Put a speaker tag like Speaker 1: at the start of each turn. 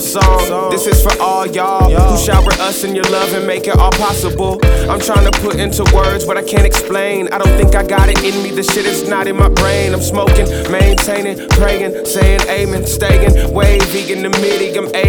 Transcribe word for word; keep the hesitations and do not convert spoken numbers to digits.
Speaker 1: song. This is for all y'all who shower us in your love and make it all possible. I'm trying to put into words what I can't explain. I don't think I got it in me, the shit is not in my brain. I'm smoking, maintaining, praying, saying amen, staying way vegan to medium.